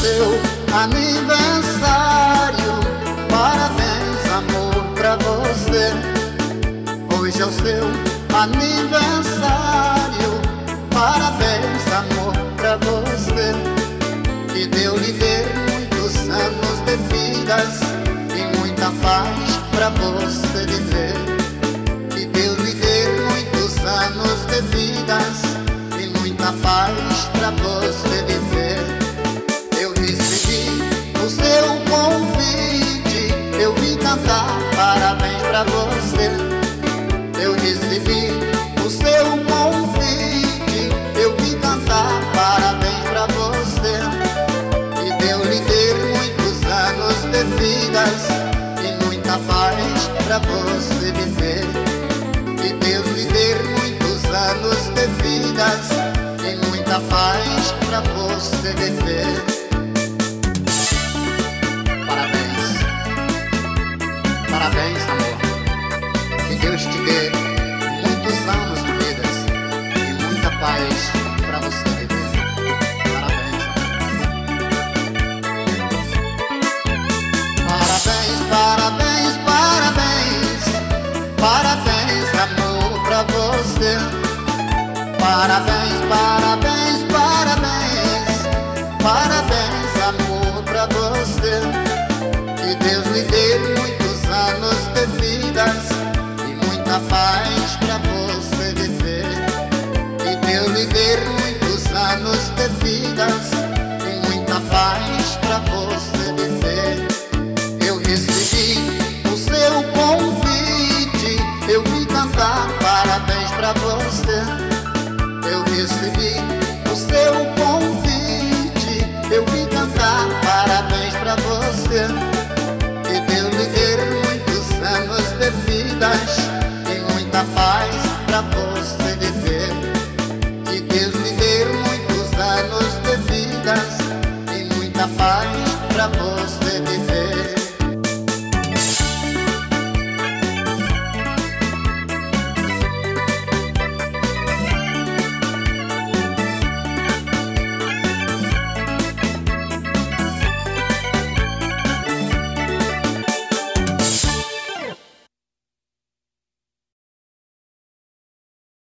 seu aniversário. Parabéns, amor, pra você. Hoje é o seu aniversário. Parabéns, amor, pra você. Que Deus lhe dê muitos anos de vidas e muita paz pra você viver. Que Deus lhe dê muitos anos de vidas e muita paz pra você viver. Eu recebi o seu convite, eu vim cantar parabéns pra você. Eu recebi o seu convite, eu vim cantar parabéns pra você. Que Deus lhe dê muitos anos de vidas e muita paz pra você viver. Que Deus lhe dê muitos anos de vidas e muita paz pra você viver. Parabéns, parabéns, amor. Que Deus te dê muitos anos de vidas e muita paz pra você viver. Parabéns. Parabéns, parabéns, parabéns. Parabéns, amor, pra você. Parabéns, parabéns, parabéns. Parabéns, amor, pra você. Que Deus lhe dê muitos anos de vidas e muita paz pra você viver. Que Deus lhe dê muitos anos de vidas e muita paz pra você viver. Eu recebi o seu convite, eu vim cantar parabéns pra você. Eu recebi